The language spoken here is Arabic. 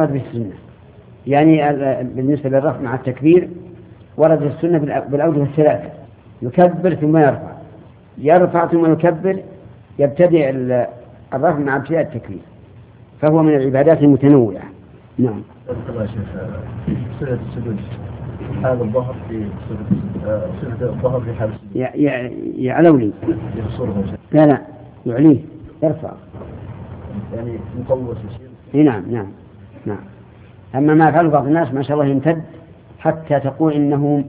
ورد به السنة، يعني بالنسبة للرفع مع التكبير ورد السنة بالأوجه الثلاثة: يكبر ثم يرفع، يرفع ثم يكبر، يبتدئ الرفع مع ابتداء التكبير، فهو من العبادات المتنوعة. نعم. سنة السجود حال الظهر في سنة الظهر في حال السجود يعلوني لا يعليه يرفع، يعني مقوس يصير. نعم. أما ما يفعله بعض الناس ما شاء الله يمتد حتى تقول إنه